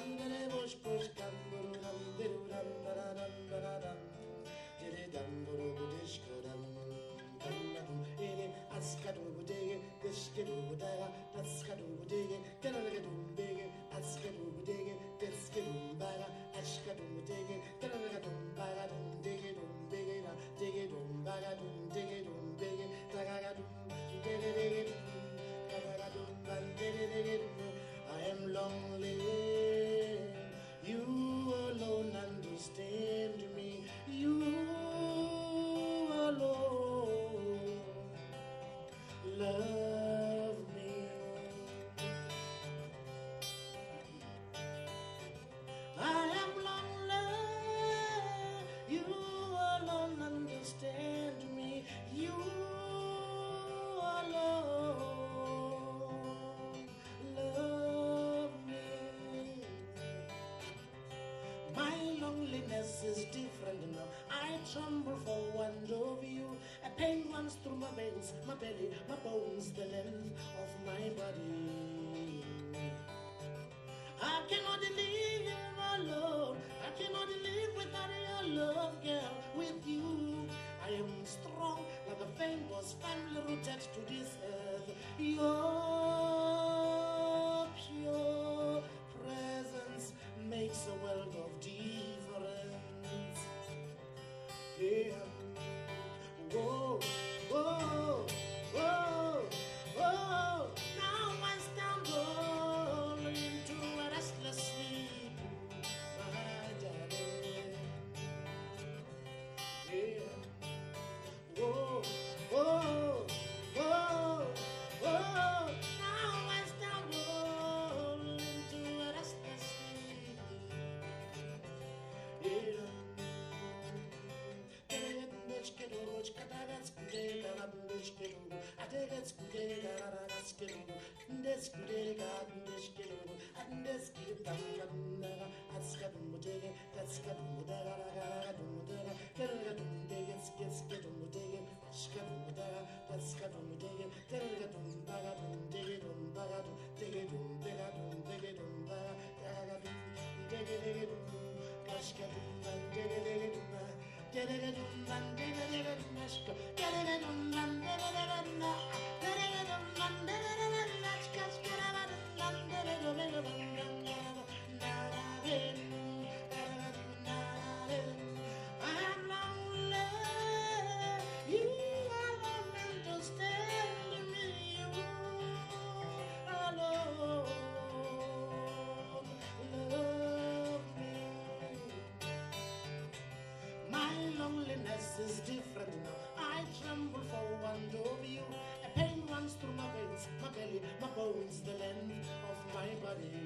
bush bush dum dum dum dum dum dum dum dum. Diddy dum dum dish dum dum dum. Diddy askadu diggy dishkadu daga askadu diggy dum diggy askadu diggy dishkadu baga askadu diggy dum baga dum diggy diggy dum baga dum diggy daga dum diggy diggy daga dum diggy. I am lonely. You alone understand me. You alone love me. I am lonely. You alone understand me. You alone love me. My loneliness is different now. I tremble for want of you. A pain runs through my veins, my belly, my bones, the length of my body. I cannot live alone. I cannot live without your love, girl. With you, I am strong like a famous family rooted to this earth. Your pure presence makes a world of difference. Yeah. Whoa, whoa, whoa, whoa. Now I stumble into a restless sleep, my darling. Yeah. Whoa, whoa, whoa, whoa. Now I stumble into a restless sleep. Yeah. I'm lonely. You alone understand me. You alone love me. My loneliness is different now. I tremble for want of you. A pain runs through my veins, my belly, my bones, the length of my body.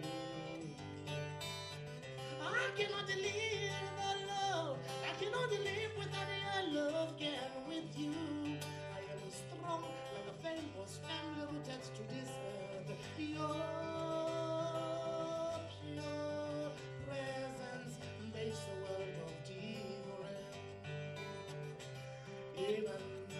I cannot live alone. I cannot live without your love, girl. With you, I am strong like a famous family rooted to this earth. Your pure presence makes a world of difference. Even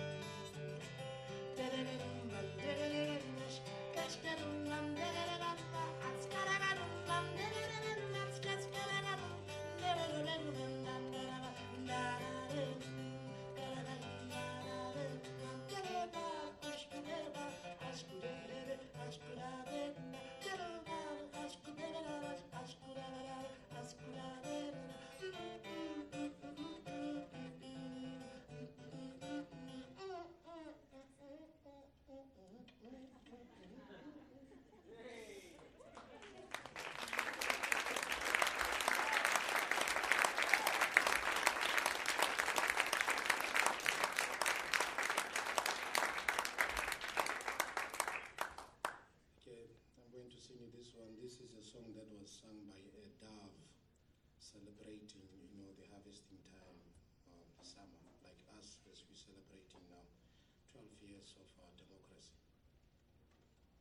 this is a song that was sung by a dove celebrating, the harvesting time of summer, like us as we're celebrating now, 12 years of